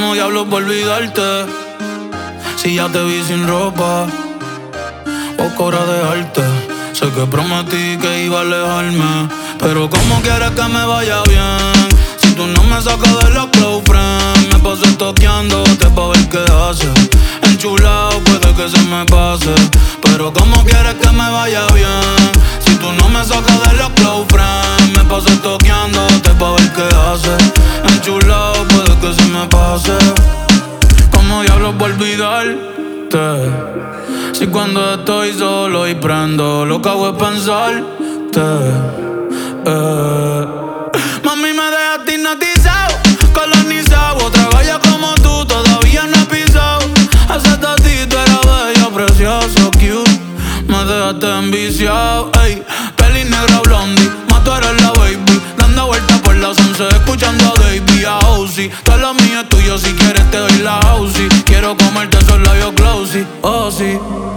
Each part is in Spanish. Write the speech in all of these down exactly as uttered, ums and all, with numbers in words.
¿Cómo diablos voy a olvidarte? Si ya te vi sin ropa, poco hora de dejarte. Sé que prometí que iba a alejarme, pero ¿cómo quieres que me vaya bien? Si tú no me sacas de los close friends. Me paso toqueándote pa' ver qué haces. Enchulado puede que se me pase, pero ¿cómo quieres que me vaya bien? Si tú no me sacas de los close friends. Me paso toqueándote pa' ver qué haces. Enchulado puede que se me pase. ¿Cómo diablos voy a olvidarte? Si cuando estoy solo y prendo, lo que hago es pensarte. eh. Mami, me dejaste hipnotizado, colonizado. Otra galla como tú todavía no he pisado. Hace tatito era bello, precioso, cute. Me dejaste enviciado, ey. Peli negra blondie, más tú eres la baby. Dando vueltas por las once, escuchando a Davey, a Ozzy. Todo lo mío es tuyo, si quieres te doy la Ozzy. Quiero comerte esos labios glossy, oh sí.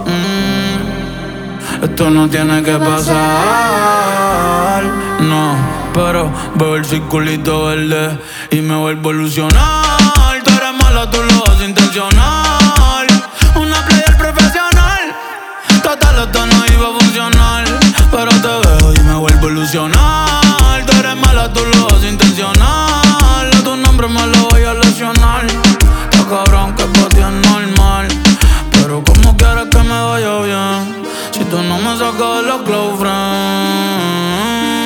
mm. Esto no tiene que pasar, no. Pero veo el circulito verde y me vuelvo a ilusionar. Tú eres mala, tú lo haces intencional. Una player profesional. Total, esto no iba a funcionar, pero te veo y me vuelvo a ilusionar. Tú eres mala, tú lo haces intencional. A tu nombre me lo voy a lesionar. Está cabrón que pa' ti es normal, pero ¿cómo quieres que me vaya bien? Si tú no me sacas de los close friends.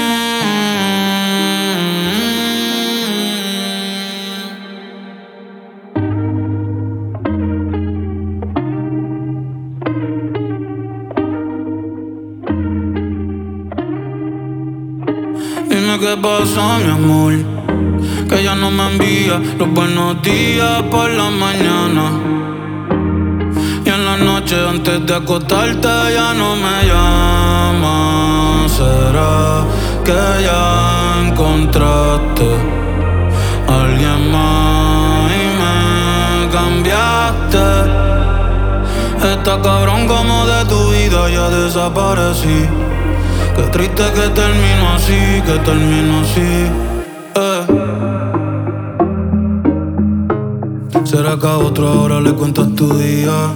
Dime qué pasó, mi amor, que ya no me envía los buenos días por la mañana. Y en la noche antes de acostarte ya no me llamas. ¿Será que ya encontraste a alguien más y me cambiaste? Está cabrón como de tu vida ya desaparecí. Qué triste que termino así, que termino así, eh. ¿Será que a otro ahora le cuentas tu día?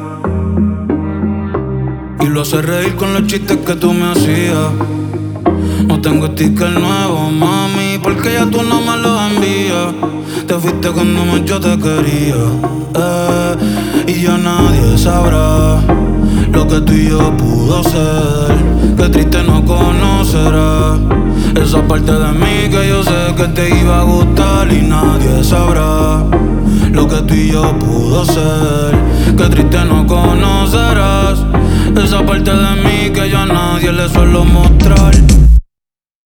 Y lo haces reír con los chistes que tú me hacías. No tengo sticker nuevo, mami, porque ya tú no me lo envías. Te fuiste cuando más yo te quería, eh. Y ya nadie sabrá lo que tú y yo pudo ser. Qué triste no conocerás esa parte de mí que yo sé que te iba a gustar. Y nadie sabrá lo que tú y yo pudo ser. Qué triste no conocerás esa parte de mí que yo a nadie le suelo mostrar.